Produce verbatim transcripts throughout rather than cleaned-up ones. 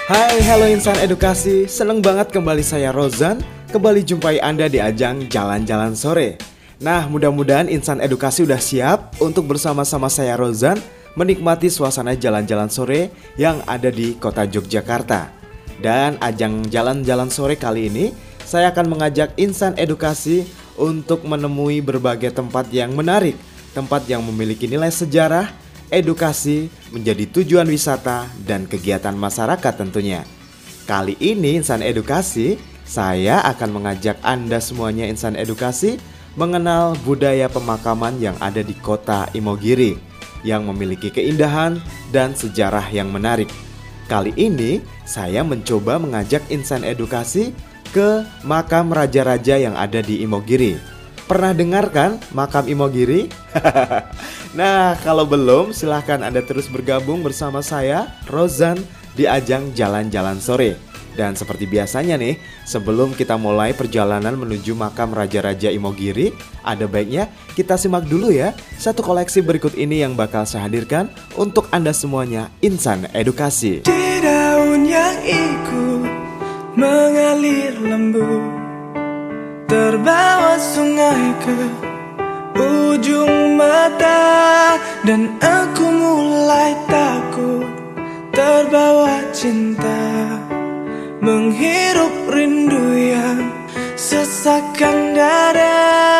Hai, halo insan edukasi. Seneng banget kembali saya Rozan kembali jumpai Anda di ajang Jalan-Jalan Sore. Nah, mudah-mudahan insan edukasi udah siap untuk bersama-sama saya Rozan menikmati suasana jalan-jalan sore yang ada di kota Yogyakarta. Dan ajang Jalan-Jalan Sore kali ini saya akan mengajak insan edukasi untuk menemui berbagai tempat yang menarik, tempat yang memiliki nilai sejarah, edukasi, menjadi tujuan wisata, dan kegiatan masyarakat tentunya. Kali ini insan edukasi, saya akan mengajak Anda semuanya insan edukasi mengenal budaya pemakaman yang ada di kota Imogiri yang memiliki keindahan dan sejarah yang menarik. Kali ini saya mencoba mengajak insan edukasi ke makam raja-raja yang ada di Imogiri. Pernah dengar kan makam Imogiri? Nah, kalau belum silahkan Anda terus bergabung bersama saya Rozan di ajang Jalan-Jalan Sore. Dan seperti biasanya nih, sebelum kita mulai perjalanan menuju makam Raja-Raja Imogiri, ada baiknya kita simak dulu ya satu koleksi berikut ini yang bakal saya hadirkan untuk Anda semuanya insan edukasi. Di daun yang ikut mengalir lembut, terbawa sungai ke ujung mata, dan aku mulai takut, terbawa cinta, menghirup rindu yang sesakkan dada.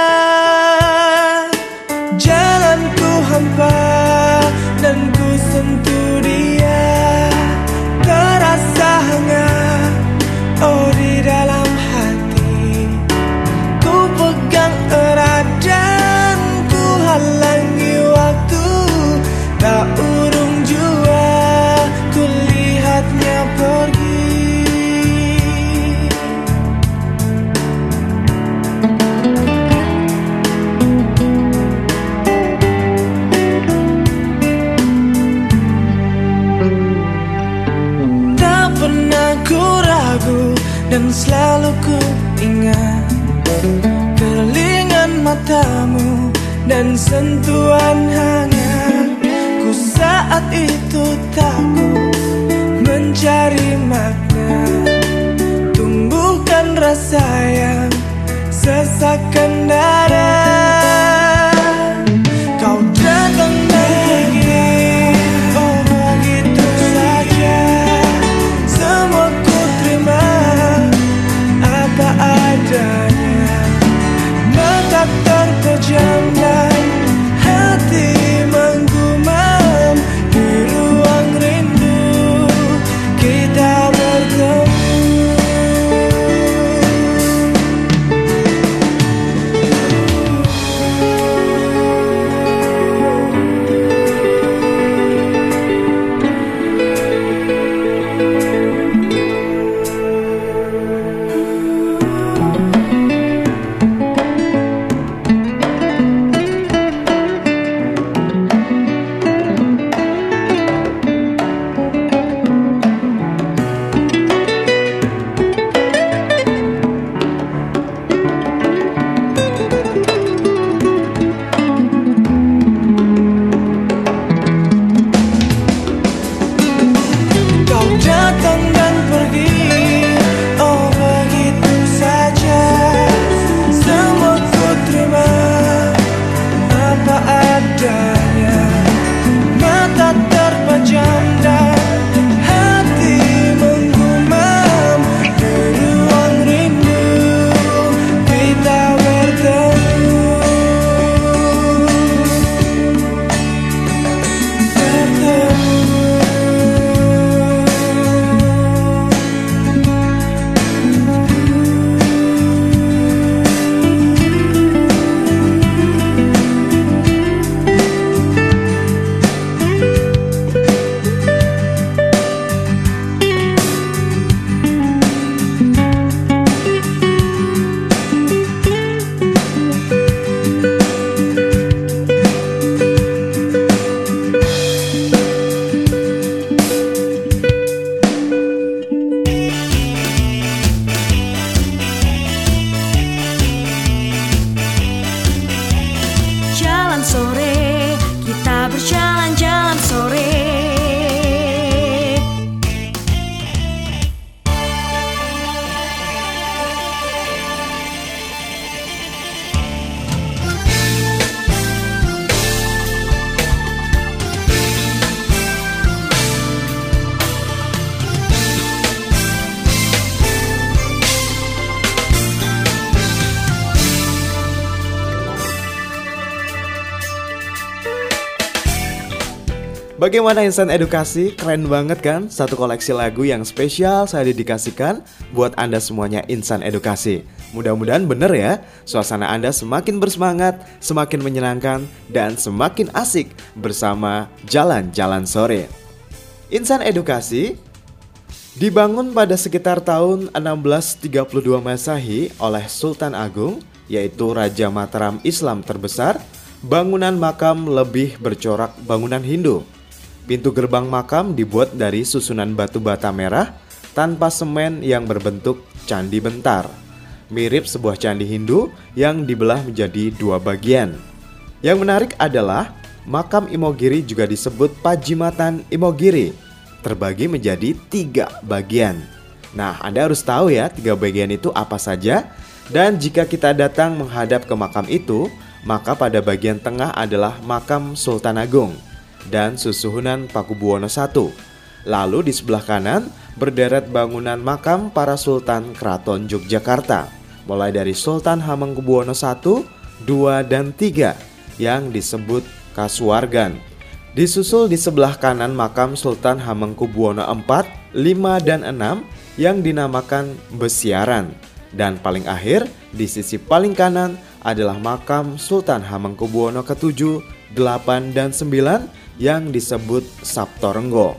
Jalanku hampa dan ku sentuh dia, terasa hangat, oh di dalam hati. Ku pegang erat dan ku halangi waktu, tak urung jua ku lihatnya pergi. Tak pernah ku ragu dan selalu ku ingat kelingan matamu dan sentuhan hangat. Ku saat itu takut mencari makna, tumbuhkan rasa yang sesakkan dada. Kau datang lagi, oh begitu saja. Semua ku terima apa adanya. Mata terpejam dan hati menggumam, di ruang rindu kita bertemu. Bagaimana Insan Edukasi? Keren banget kan? Satu koleksi lagu yang spesial saya dedikasikan buat Anda semuanya Insan Edukasi. Mudah-mudahan bener ya, suasana Anda semakin bersemangat, semakin menyenangkan, dan semakin asik bersama Jalan-Jalan Sore. Insan Edukasi dibangun pada sekitar tahun enam belas tiga puluh dua Masehi oleh Sultan Agung, yaitu Raja Mataram Islam terbesar. Bangunan makam lebih bercorak bangunan Hindu. Pintu gerbang makam dibuat dari susunan batu bata merah tanpa semen yang berbentuk candi bentar. Mirip sebuah candi Hindu yang dibelah menjadi dua bagian. Yang menarik adalah makam Imogiri juga disebut Pajimatan Imogiri, terbagi menjadi tiga bagian. Nah, Anda harus tahu ya tiga bagian itu apa saja. Dan jika kita datang menghadap ke makam itu, maka pada bagian tengah adalah makam Sultan Agung dan Susuhunan Pakubuwono satu. Lalu di sebelah kanan berderet bangunan makam para Sultan Keraton Yogyakarta, mulai dari Sultan Hamengkubuwono satu, dua, dan tiga yang disebut Kasuwargan. Disusul di sebelah kanan makam Sultan Hamengkubuwono empat, lima, dan enam yang dinamakan Besiaran. Dan paling akhir di sisi paling kanan adalah makam Sultan Hamengkubuwono ketujuh, delapan, dan sembilan yang disebut Saptorenggo.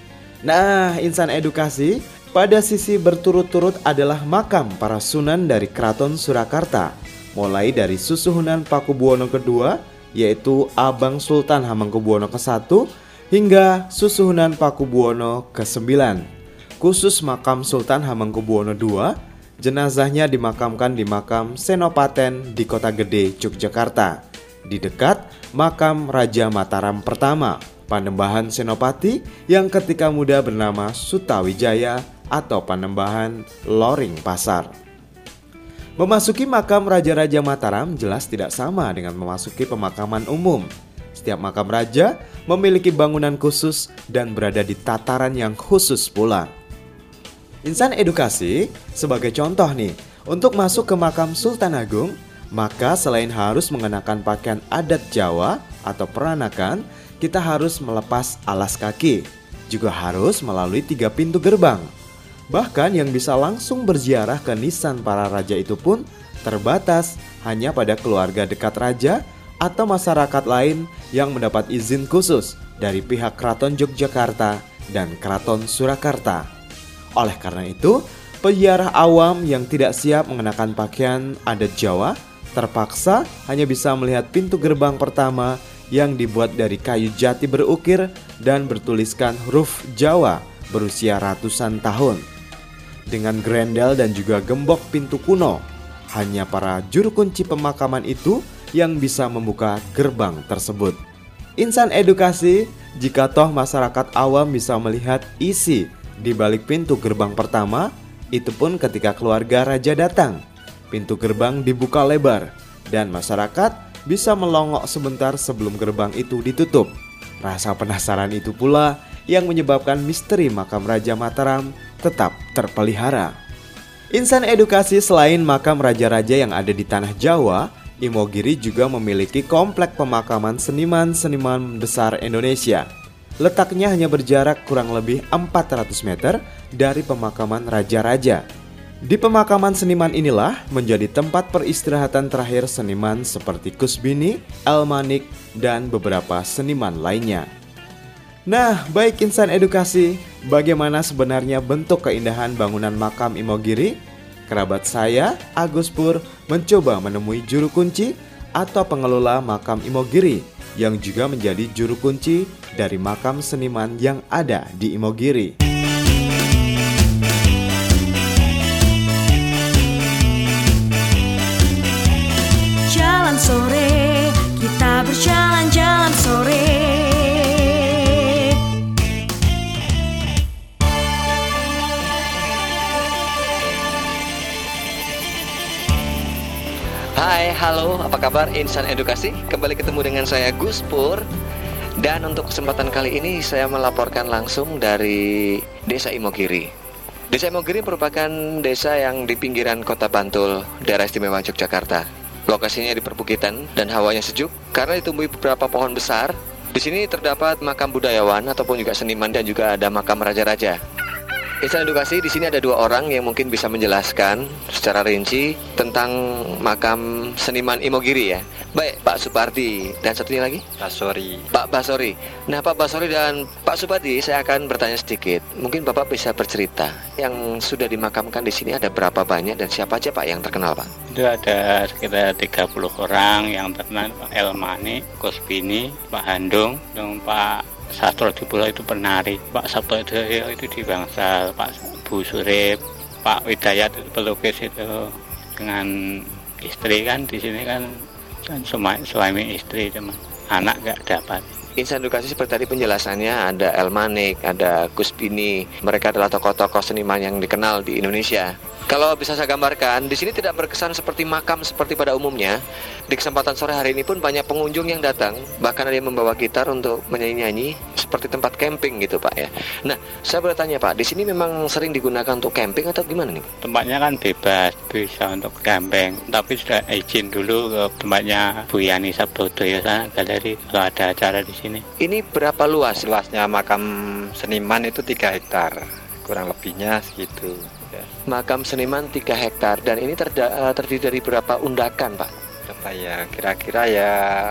Nah, Insan Edukasi, pada sisi berturut-turut adalah makam para sunan dari Keraton Surakarta, mulai dari Susuhunan Pakubuwono kedua, yaitu Abang Sultan Hamengkubuwono ke satu, hingga Susuhunan Pakubuwono ke sembilan. Khusus makam Sultan Hamengkubuwono dua, jenazahnya dimakamkan di makam Senopaten di Kota Gede, Yogyakarta, di dekat makam Raja Mataram pertama, Panembahan Senopati yang ketika muda bernama Sutawijaya atau Panembahan Loring Pasar. Memasuki makam Raja-Raja Mataram jelas tidak sama dengan memasuki pemakaman umum. Setiap makam raja memiliki bangunan khusus dan berada di tataran yang khusus pula. Insan Edukasi, sebagai contoh nih, untuk masuk ke makam Sultan Agung, maka selain harus mengenakan pakaian adat Jawa atau peranakan, kita harus melepas alas kaki. Juga harus melalui tiga pintu gerbang. Bahkan yang bisa langsung berziarah ke nisan para raja itu pun terbatas hanya pada keluarga dekat raja atau masyarakat lain yang mendapat izin khusus dari pihak Keraton Yogyakarta dan Keraton Surakarta. Oleh karena itu, peziarah awam yang tidak siap mengenakan pakaian adat Jawa terpaksa hanya bisa melihat pintu gerbang pertama yang dibuat dari kayu jati berukir dan bertuliskan huruf Jawa berusia ratusan tahun. Dengan grendel dan juga gembok pintu kuno, hanya para juru kunci pemakaman itu yang bisa membuka gerbang tersebut. Insan Edukasi, jika toh masyarakat awam bisa melihat isi di balik pintu gerbang pertama, itu pun ketika keluarga raja datang. Pintu gerbang dibuka lebar dan masyarakat bisa melongok sebentar sebelum gerbang itu ditutup. Rasa penasaran itu pula yang menyebabkan misteri makam Raja Mataram tetap terpelihara. Insan Edukasi, selain makam raja-raja yang ada di tanah Jawa, Imogiri juga memiliki komplek pemakaman seniman-seniman besar Indonesia. Letaknya hanya berjarak kurang lebih empat ratus meter dari pemakaman raja-raja. Di pemakaman seniman inilah menjadi tempat peristirahatan terakhir seniman seperti Kusbini, Elmanik, dan beberapa seniman lainnya. Nah, baik Insan Edukasi, bagaimana sebenarnya bentuk keindahan bangunan makam Imogiri? Kerabat saya, Agus Pur, mencoba menemui juru kunci atau pengelola makam Imogiri yang juga menjadi juru kunci dari makam seniman yang ada di Imogiri. Jalan sore, kita berjalan-jalan sore. Hai, halo, apa kabar Insan Edukasi? Kembali ketemu dengan saya Gus Pur. Dan untuk kesempatan kali ini saya melaporkan langsung dari Desa Imogiri. Desa Imogiri merupakan desa yang di pinggiran Kota Bantul, daerah istimewa Yogyakarta. Lokasinya di perbukitan dan hawanya sejuk karena ditumbuhi beberapa pohon besar Di sini terdapat makam budayawan ataupun juga seniman dan juga ada makam raja-raja. Insan Edukasi, di sini ada dua orang yang mungkin bisa menjelaskan secara rinci tentang makam seniman Imogiri ya. Baik, Pak Supardi dan satunya lagi Basori. Pak Basori. Nah, Pak Basori dan Pak Supardi, saya akan bertanya sedikit. Mungkin Bapak bisa bercerita yang sudah dimakamkan di sini ada berapa banyak dan siapa aja Pak yang terkenal Pak? Itu ada sekitar tiga puluh orang yang terkenal, Pak Elmani, Kusbini, Pak Handung, dan Pak Sastro Dipulo itu penari, Pak Sabto itu di Bangsal, Pak Bu Surip, Pak Widayat itu pelukis itu dengan istri kan di sini kan suami, suami istri teman, anak nggak dapat. Insan Edukasi seperti tadi penjelasannya ada Elmanik, ada Kusbini, mereka adalah tokoh-tokoh seniman yang dikenal di Indonesia. Kalau bisa saya gambarkan, di sini tidak berkesan seperti makam seperti pada umumnya. Di kesempatan sore hari ini pun banyak pengunjung yang datang, bahkan ada yang membawa gitar untuk menyanyi-nyanyi seperti tempat camping gitu Pak ya. Nah, saya bertanya Pak, di sini memang sering digunakan untuk camping atau gimana nih? Tempatnya kan bebas, bisa untuk camping, tapi sudah izin dulu ke tempatnya Bu Yani Sabdoyo sana, galeri kalau ada acara di sini. Ini berapa luas? Luasnya makam seniman itu tiga hektar, kurang lebihnya segitu. Makam seniman tiga hektar dan ini terda- terdiri dari berapa undakan Pak? Berapa ya? Kira-kira ya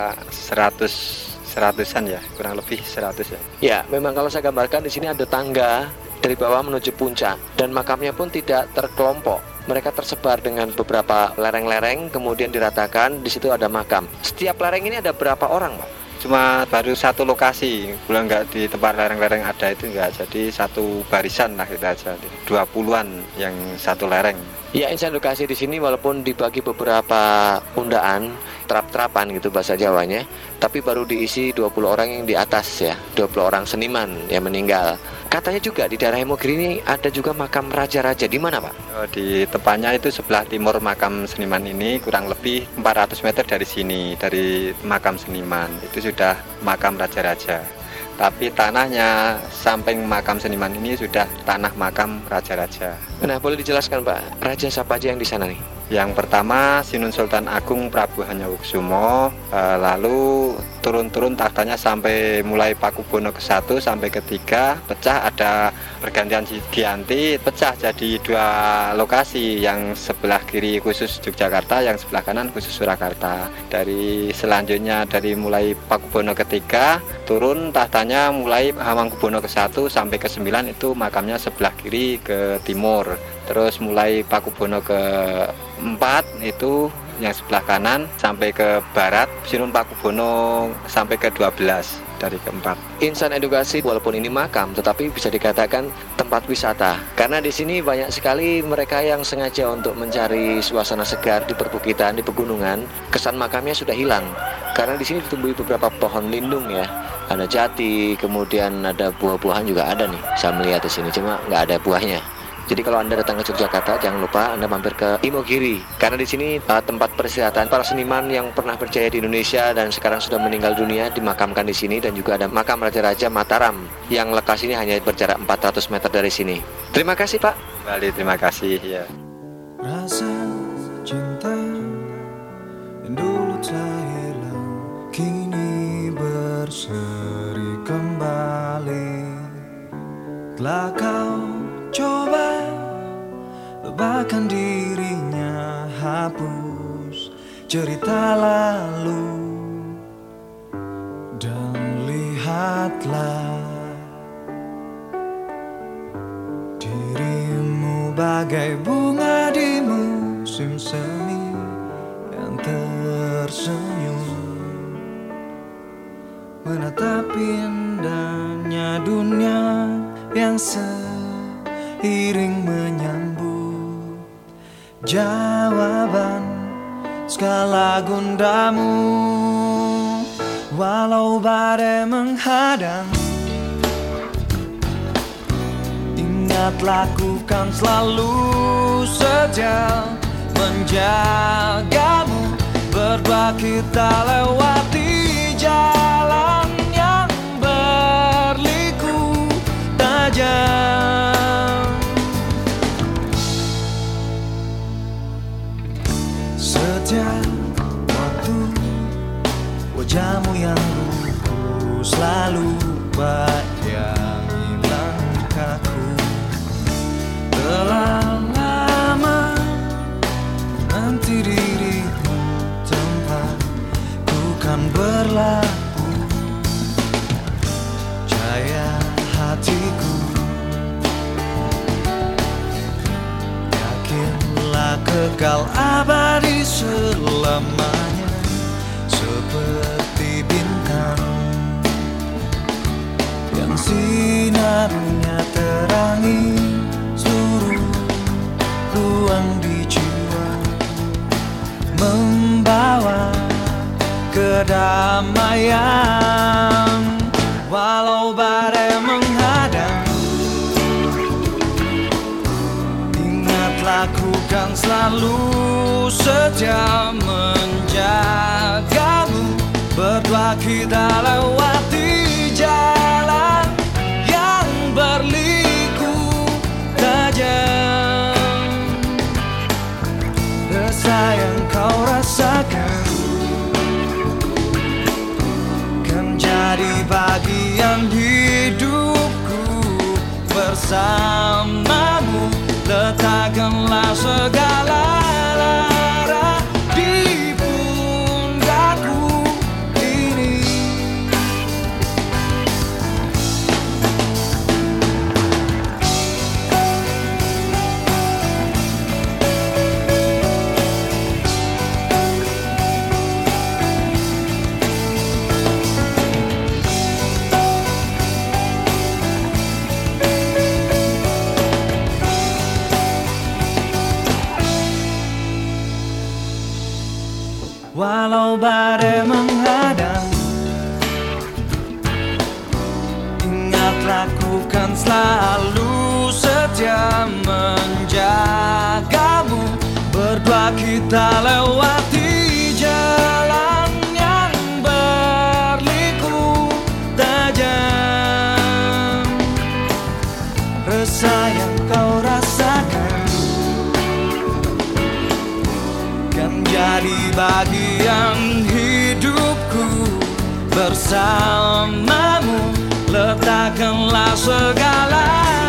seratus seratusan ya, kurang lebih seratus ya. Ya, memang kalau saya gambarkan di sini ada tangga dari bawah menuju puncak dan makamnya pun tidak terkelompok. Mereka tersebar dengan beberapa lereng-lereng kemudian diratakan, di situ ada makam. Setiap lereng ini ada berapa orang Pak? Cuma baru satu lokasi, bulan nggak di tempat lereng-lereng ada itu nggak, jadi satu barisan lah kita aja, dua puluhan yang satu lereng. Ya, Insan Edukasi di sini walaupun dibagi beberapa undaan, terap-terapan gitu bahasa Jawanya, tapi baru diisi dua puluh orang yang di atas ya, dua puluh orang seniman yang meninggal. Katanya juga di daerah Imogiri ini ada juga makam raja-raja, di mana Pak? Oh, di tepatnya itu sebelah timur makam seniman ini, kurang lebih empat ratus meter dari sini, dari makam seniman itu sudah makam raja-raja. Tapi tanahnya samping makam seniman ini sudah tanah makam raja-raja. Nah, boleh dijelaskan Pak, raja siapa aja yang di sana nih? Yang pertama Sinun Sultan Agung Prabu Hanyawuksumo, eh, lalu turun-turun tahtanya sampai mulai Pakubono ke satu sampai ketiga, pecah ada pergantian Giyanti, pecah jadi dua lokasi, yang sebelah kiri khusus Yogyakarta, yang sebelah kanan khusus Surakarta. Dari selanjutnya dari mulai Pakubono ketiga turun tahtanya mulai Hamengkubuwono ke satu sampai ke sembilan itu makamnya sebelah kiri ke timur. Terus mulai Pakubono ke empat itu yang sebelah kanan sampai ke barat, Sinun Pakubono sampai ke dua belas dari keempat. Insan Edukasi walaupun ini makam tetapi bisa dikatakan tempat wisata karena di sini banyak sekali mereka yang sengaja untuk mencari suasana segar di perbukitan, di pegunungan. Kesan makamnya sudah hilang karena di sini ditumbuhi beberapa pohon lindung ya. Ada jati, kemudian ada buah-buahan juga ada nih. Saya melihat di sini cuma nggak ada buahnya. Jadi kalau Anda datang ke Yogyakarta, jangan lupa Anda mampir ke Imogiri karena di sini uh, tempat peristirahatan para seniman yang pernah berjaya di Indonesia dan sekarang sudah meninggal dunia dimakamkan di sini, dan juga ada makam Raja-Raja Mataram yang lokasinya hanya berjarak empat ratus meter dari sini. Terima kasih Pak. Kembali terima kasih ya. Rasa cinta yang dulu telah hilang kini berseri kembali. Telah kau coba lupakan dirinya, hapus cerita lalu dan lihatlah dirimu bagai bunga di musim semi yang tersenyum menatap indahnya dunia yang seiring menyambut jawaban segala gundamu. Walau badai menghadang, ingat lakukan selalu saja menjagamu. Berdua kita lewati jalan yang berliku tajam. Setiap waktu wajahmu yang lugu selalu bayangi langkahku. Telah lama nanti dirimu tempat ku kan berlaku. Jaya hatiku, yakinlah kekal abadi selamanya, seperti bintang yang sinarnya terangi seluruh ruang di jiwa, membawa kedamaian. Walau badai menghadang, ingatlah ku kan selalu setia menjagamu. Berdua kita lewati jalan yang berliku tajam. Rasa yang kau rasakan kan jadi bagian hidupku. Bersamamu letakkanlah segala lara di pundakku ini. Walau badai menghadang, ingatlah ku kan selalu setia menjagamu. Berdua kita lewati jalan yang berliku tajam. Rasa yang kau rasakan kan jadi bagian hidupku. Bersamamu letakkanlah segala